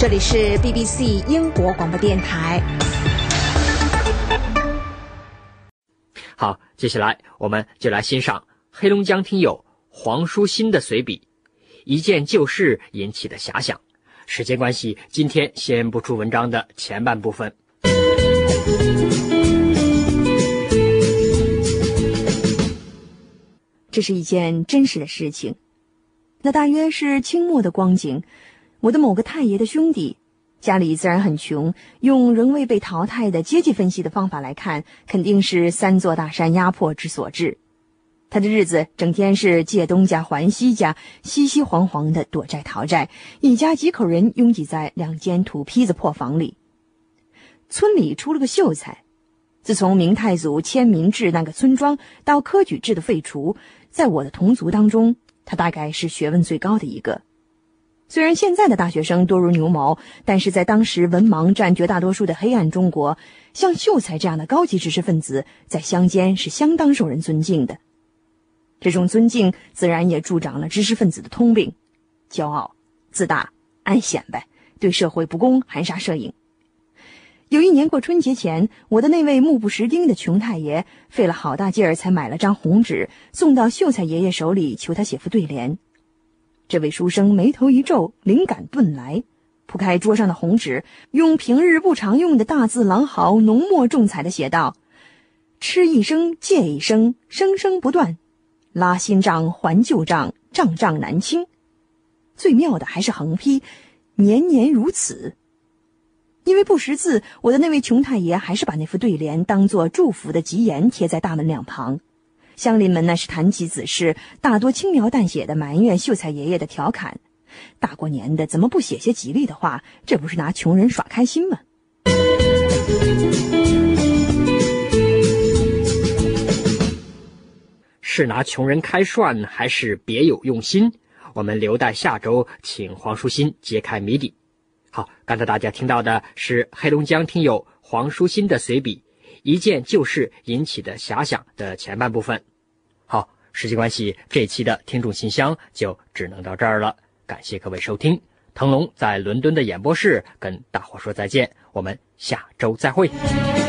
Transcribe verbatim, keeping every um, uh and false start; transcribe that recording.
这里是 B B C 英国广播电台。 好，接下来我们就来欣赏黑龙江听友黄舒心的随笔《一件旧事引起的遐想》。时间关系，今天先播出文章的前半部分。 这是一件真实的事情，那大约是清末的光景。我的某个太爷的兄弟，家里自然很穷，用仍未被淘汰的阶级分析的方法来看，肯定是三座大山压迫之所致。他的日子整天是借东家还西家，熙熙惶惶的躲债逃债，一家几口人拥挤在两间土坯子破房里。村里出了个秀才，自从明太祖迁民制那个村庄到科举制的废除，在我的同族当中，他大概是学问最高的一个。虽然现在的大学生多如牛毛，但是在当时文盲占绝大多数的黑暗中国，像秀才这样的高级知识分子在乡间是相当受人尊敬的。这种尊敬自然也助长了知识分子的通病：骄傲、自大、爱显摆，对社会不公含沙射影。有一年过春节前，我的那位目不识丁的穷太爷费了好大劲儿才买了张红纸，送到秀才爷爷手里，求他写副对联。这位书生眉头一皱，灵感顿来，铺开桌上的红纸，用平日不常用的大字狼毫浓墨重彩地写道：吃一生借一生，生生不断，拉新账还旧账，账账难清。最妙的还是横批：年年如此。因为不识字，我的那位穷太爷还是把那副对联当作祝福的吉言贴在大门两旁。乡邻们那是谈及此事，大多轻描淡写的埋怨秀才爷爷的调侃：大过年的怎么不写些吉利的话？这不是拿穷人耍开心吗？ 是拿穷人开涮，还是别有用心？我们留待下周请黄舒心揭开谜底。好，刚才大家听到的是黑龙江听友黄舒心的随笔《一件旧事引起的遐想》的前半部分。好，时间关系，这一期的听众信箱就只能到这儿了。感谢各位收听，腾龙在伦敦的演播室跟大伙说再见，我们下周再会。